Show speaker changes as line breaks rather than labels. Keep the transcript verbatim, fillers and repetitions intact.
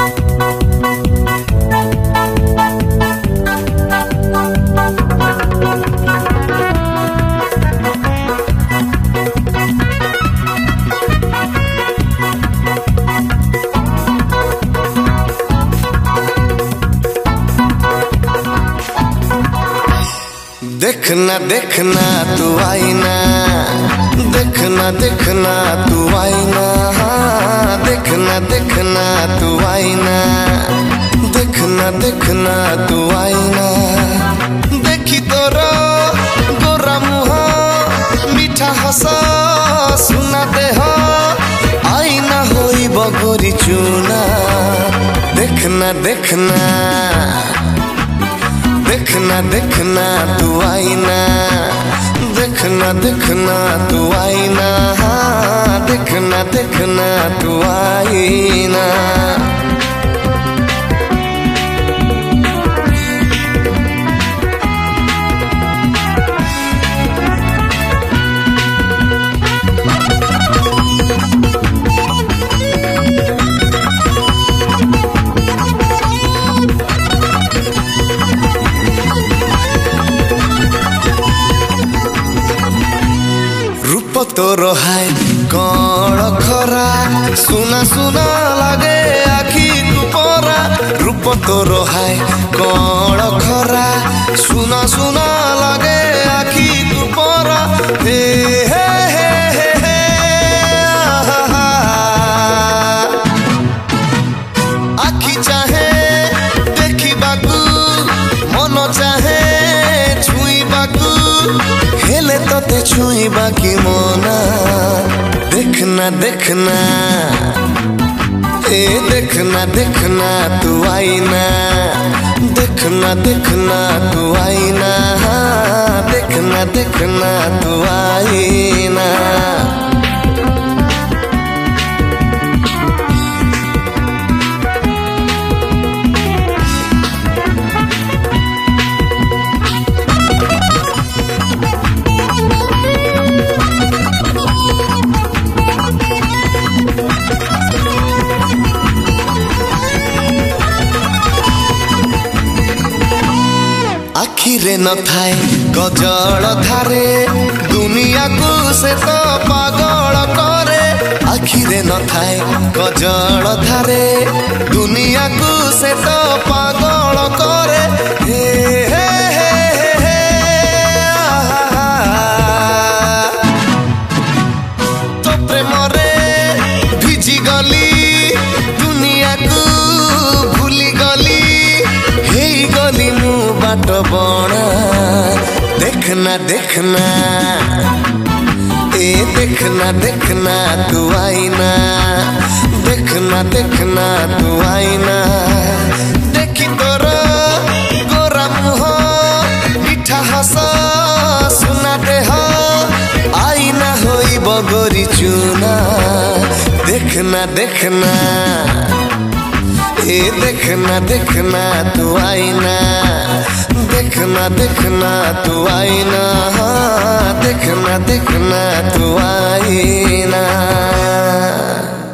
देखना देखना तू आईना, देखना देखना तू आईना, देखना देखना तू आईना, देखना देखना तू आईना। देखी तोर गोरा मुह मीठा हस सुना देह आईना होई बगोरी चूना। देखना देखना देखना देखना तू आईना, देखना देखना तू आईना, देखना देखना तू आईना। तोर हाय कण खरा सुना सुना लागे आखी तू परा। रूप तोर हाय कण खरा सुना सुना लागे आखी तू परा। हे हे हे हे हे आखी चाहे देखी बाकू मन चाहे छुई बाकू हेले तोते छुई बाकी मोना। देखना देखना ए देखना देखना तू आईना, देखना देखना तू आईना, देखना देखना तू आईना। आखिरे न थाए गजल धारे दुनिया को से तो पागल करे। आखिरे न थाए गजल धारे दुनिया को से तो पागल करे। हे हे हे हे तो प्रेम रे भिजी गली दुनिया को भूली गली हे गली मु बाट बणा। देखना देखना ए देखना देखना तू आईना, देखना देखना तू आईना। देखी तोर गोरा मुह मीठा हस सुना देह आईना होई बगोरी चूना। देखना देखना ए देखना देखना तू आईना, देखना देखना तू आईना, देखना देखना तू आईना।